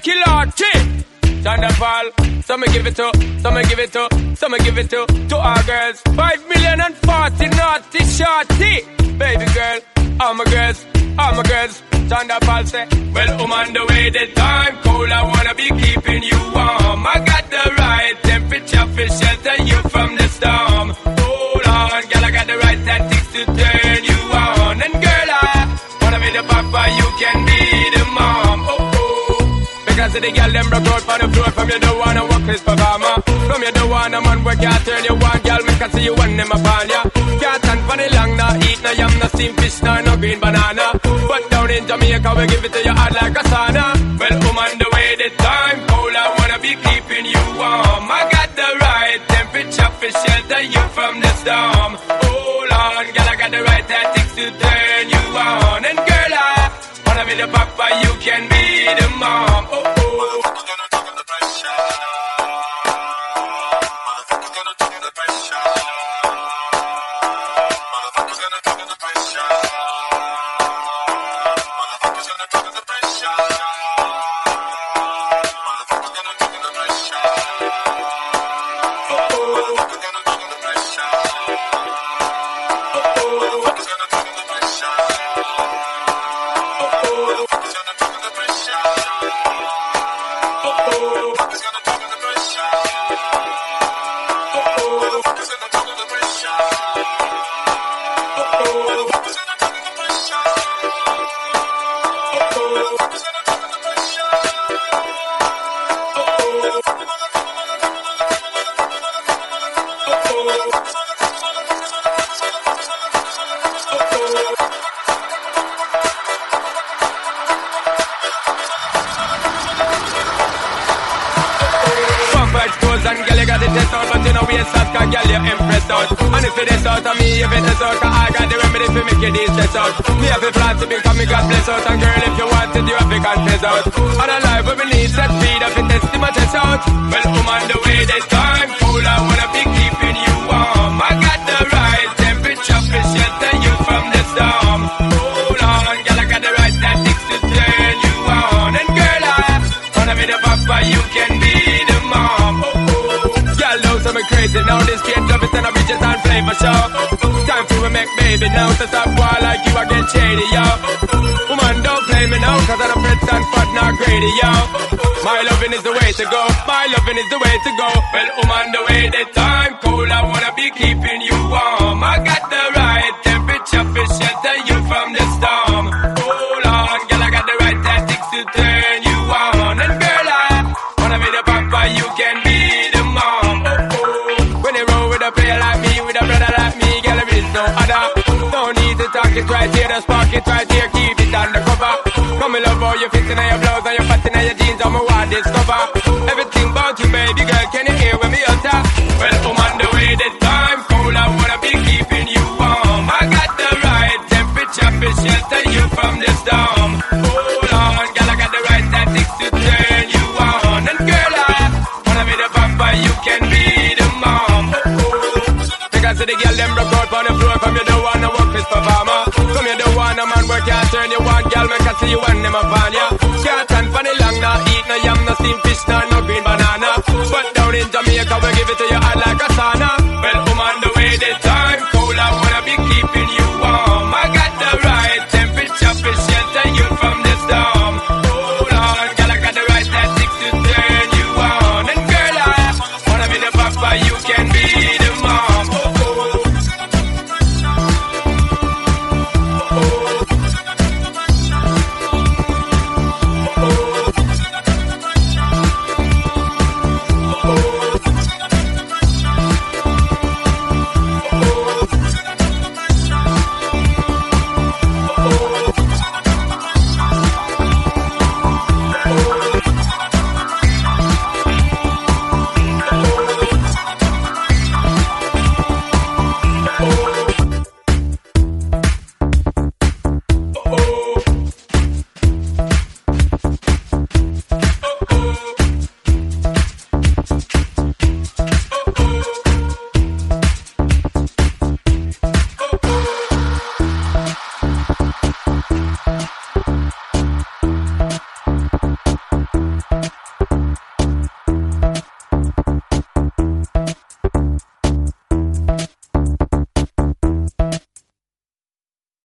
killer chick. Thunderfall, some me give it to, some me give it to, some me give it to our girls. 5 million and 40 naughty shorty. Baby girl, all my girls, all my girls. Thunderfall say, well, on the way the time cold, I wanna be keeping you warm. I got the right temperature for shelter you from the storm. Hold on, girl, I got the right tactics to turn you on. And girl, I wanna be the papa, you can be the mom. Oh, because the girl them broke out on the floor. From you don't wanna work this performer. From you don't wanna man work, can't turn you on. Girl, me can see you want them upon ya. Can't stand for the long, no eat no yam, no steamed fish, no green banana. But down in Jamaica, we give it to you hot like a sauna. Well, on the way the time cold, I wanna be keeping you warm. I got the right temperature for shelter you from the storm. Hold on, girl, I got the right tactics to turn you on. And girl, I wanna be the papa, you can be the mom. Oh, oh. My loving is the way to go. My loving is the way to go. Well, on the way the time cold, I wanna be keeping you warm. I got the right temperature for shelter you from the storm. Hold on, girl, I got the right tactics to turn you on. And girl, I wanna be the papa, you can be the mom. Oh, oh. When you roll with a player like me, with a brother like me, girl, there is no other. No need to talk it right here, just park it right here, keep it undercover. Come and love how you fit in your blouse and your fat in your jeans, I'm a wild discover.